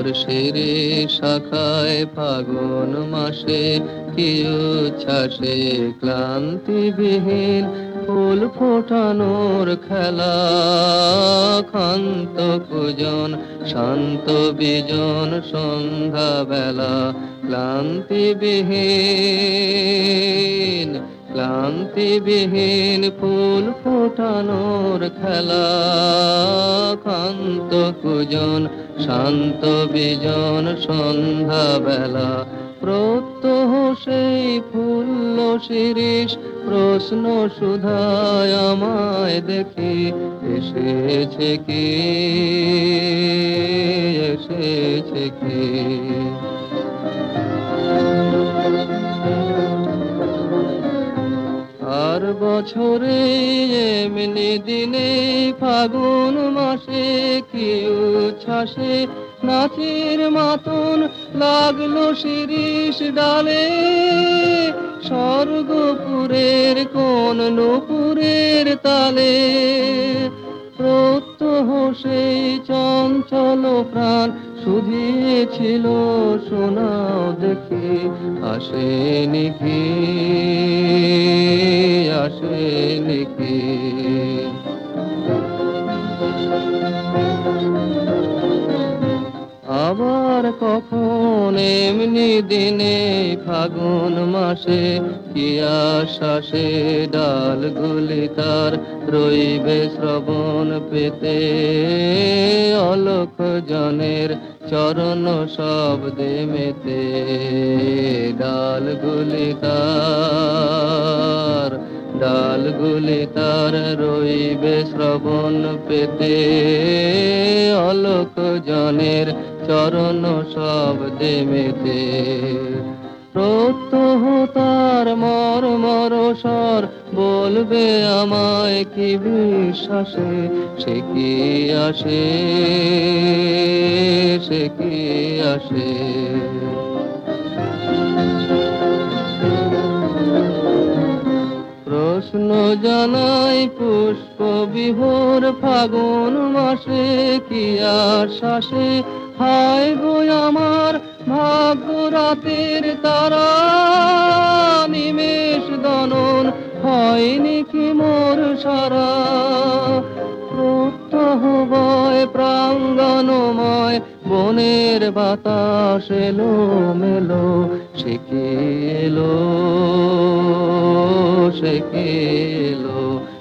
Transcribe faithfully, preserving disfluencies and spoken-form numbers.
Siri শাখায় ফাগুন মাসে কি উচ্ছ্বাসে ক্লান্তিবিহীন ফুল ফোটানোর খেলা। ক্ষান্ত কুজন শান্ত বিজন সন্ধ্যা বেলা ক্লান্তিবিহীন ক্লান্তিবিহীন ফুল ফোটানোর খেলা। ক্ষান্ত কুজন শান্ত বিজন সন্ধ্যা বেলা প্রত্যহ সেই ফুল্ল শিরীষ প্রশ্ন সুধায় আমায় দেখি এসেছে কি এসেছে কি। আর বছরে এমনি দিনে ফাগুন মাসে কি উচ্ছ্বাসে নাচের মাতন লাগলো শিরীষ ডালে। স্বর্গপুরের কোন নূপুরের তালে প্রত্যহ সেই চঞ্চল প্রাণ শুধিয়েছিল শোনাও দেখি আসেনি কি আসেনি কি। আবার কখন এমনি দিনে ফাগুন মাসে কি আশ্বাসে ডালগুলি তার রইবে শ্রবণ পেতে। অলখ জনের চরণ শব্দে মেতে ডালগুলি তার ডালগুলি তার রইবে শ্রবণ পেতে। অলক জনের চরণ শব্দে মেতে প্রত্যহ তার মর মর স্বর বলবে আমায় কি বিশ্বাসে সে কি আসে সে কি আসে। প্রশ্ন জানাই পুষ্প বিভোর ফাগুন মাসে কি আশ্বাসে। হায় গো আমার ভাগ্য রাতের তারা নিমেষ দনন হয়নি কি মোর সারা। প্রত্যহ বয় প্রাঙ্গণময় বনের বাতাস এলো মেলো সে কি এলো সে কি এলো